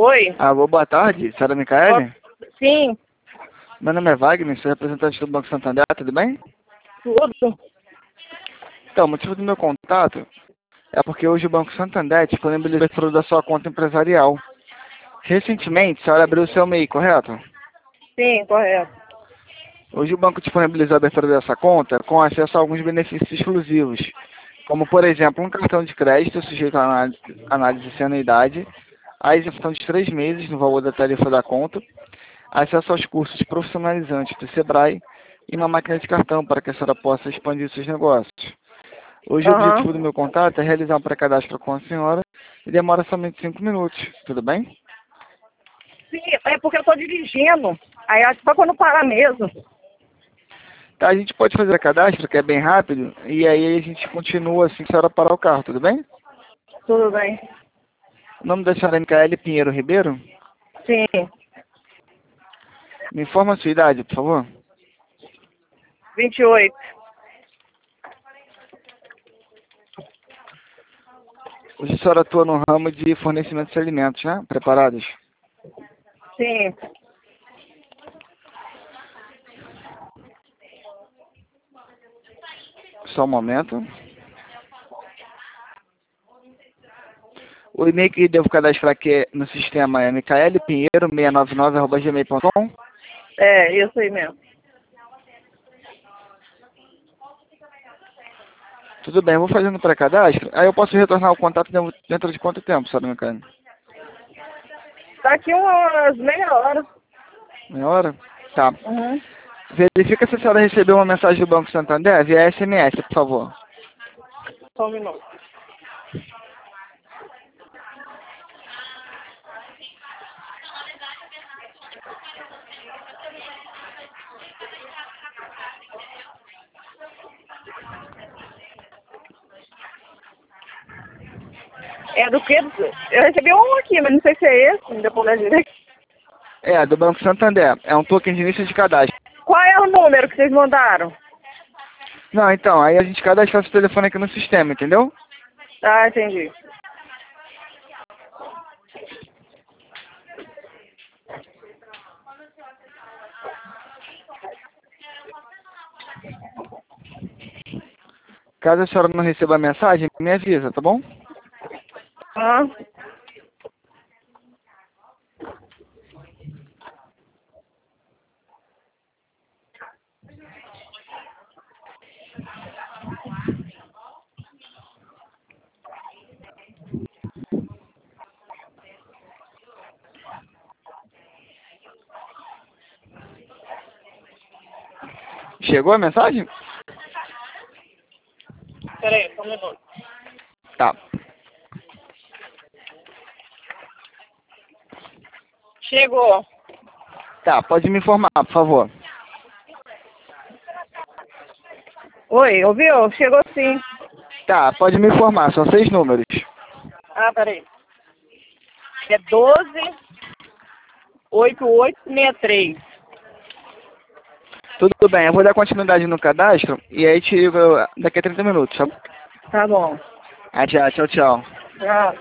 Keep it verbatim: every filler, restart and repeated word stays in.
Oi. Alô, boa tarde, senhora Micaele? Sim, Meu nome é Wagner, sou representante do Banco Santander, tudo bem? tudo. Então, o motivo do meu contato é porque hoje o Banco Santander disponibilizou o abertura da sua conta empresarial. Recentemente, a senhora abriu o seu M E I, correto? Sim, correto. Hoje o banco disponibilizou a abertura dessa conta com acesso a alguns benefícios exclusivos, como, por exemplo, um cartão de crédito sujeito à análise, análise sem anuidade, a isenção de três meses no valor da tarifa da conta, acesso aos cursos profissionalizantes do Sebrae e uma máquina de cartão para que a senhora possa expandir seus negócios. Hoje o Aham. objetivo do meu contato é realizar um pré-cadastro com a senhora e demora somente cinco minutos, tudo bem? Sim, é porque eu tô dirigindo. Aí acho que só quando parar mesmo. Tá, a gente pode fazer o cadastro, que é bem rápido, e aí a gente continua assim que a senhora parar o carro, tudo bem? Tudo bem. O nome da senhora é Micaele Pinheiro Ribeiro? Sim, Me informa a sua idade, por favor. vinte e oito. Hoje a senhora atua no ramo de fornecimento de alimentos, né? Preparados. Sim. Só um momento. O e-mail que devo cadastrar aqui no sistema é micaelpinheiro seiscentos e noventa e nove arroba gmail ponto com. É, isso aí mesmo. Tudo bem, eu vou fazendo o pré-cadastro. Aí eu posso retornar o contato dentro de quanto tempo, senhora Micaele? Daqui umas meia hora. Meia hora? Tá. Uhum. Verifica se a senhora recebeu uma mensagem do Banco Santander via S M S, por favor. Só um minuto. É do que? Eu recebi um aqui, mas não sei se é esse. Depois da direita. É, do Banco Santander. É um token de início de cadastro. Qual é o número que vocês mandaram? Não, então, aí a gente cadastra seu telefone aqui no sistema, entendeu? Ah, entendi. Caso a senhora não receba a mensagem, me avisa, tá bom? Ah, Chegou a mensagem? peraí, só um minuto. Tá. Chegou. Tá, pode me informar, por favor. Oi, ouviu? Chegou sim. Tá, pode me informar, são seis números. Ah, peraí. É doze oito oito seis três. Tudo bem, eu vou dar continuidade no cadastro e aí te ligo daqui a trinta minutos, tá bom? Tá bom. Ah, tchau, tchau, tchau. Tchau.